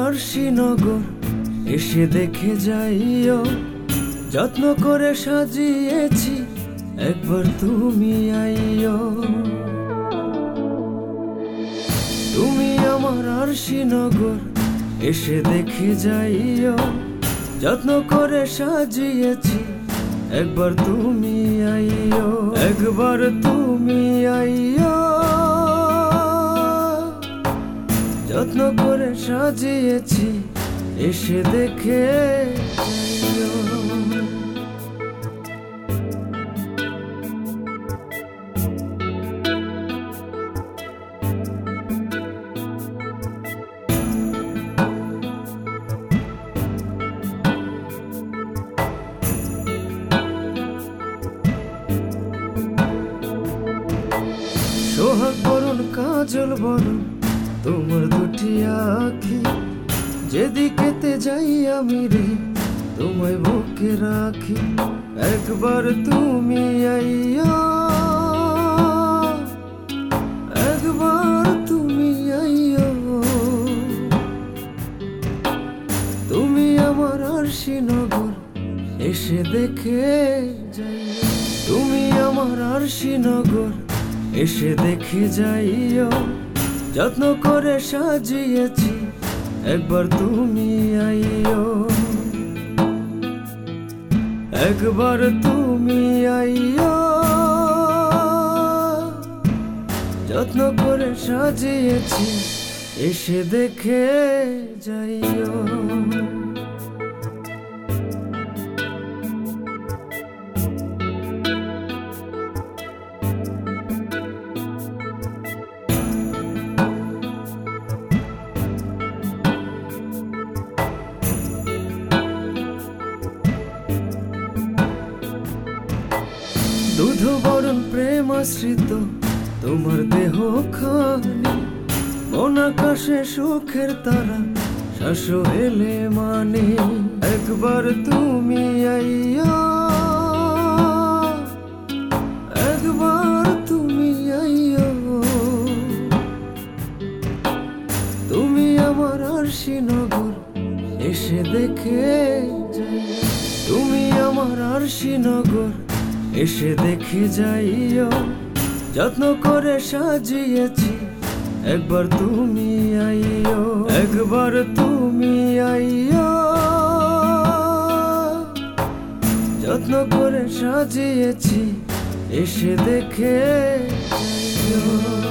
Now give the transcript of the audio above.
আরশিনগর এসে দেখে যাইও, যত্ন করে সাজিয়েছি, একবার তুমি আইও। তুমি আমার আরশিনগর এসে দেখে যাইও, যত্ন করে সাজিয়েছি, একবার তুমি আইও, একবার তুমি আইও, যত্ন করে সাজিয়েছি, এসে দেখে যাইও। সোহাগ বরণ কাজল বরণ তোমার দুটি আখি, যেদিকেতে যাই আমি রে তোমায় বুকে রাখি, একবার তুমি আইও, একবার তুমি আইও। তুমি আমার আরশিনগর এসে দেখে যাইও, তুমি আমার আরশিনগর এসে দেখে যাইও, যত্ন করে সাজিয়েছি, একবার তুমি আইও, একবার তুমি আইও, যত্ন করে সাজিয়েছি, এসে দেখে যাইও। দুধ বরণ প্রেম আশ্রিত তোমার দেহ খানি, মন আকাশে সুখের তারা শ্বাস এলে মানে, একবার তুমি আইও, একবার তুমি আইও। তুমি আমার আরশিনগর এসে দেখে যাইও, তুমি আমার আরশিনগর এসে দেখে যাইও, যত্ন করে সাজিয়েছি, একবার তুমি আইও, একবার তুমি আইও, যত্ন করে সাজিয়েছি, এসে দেখে যাইও।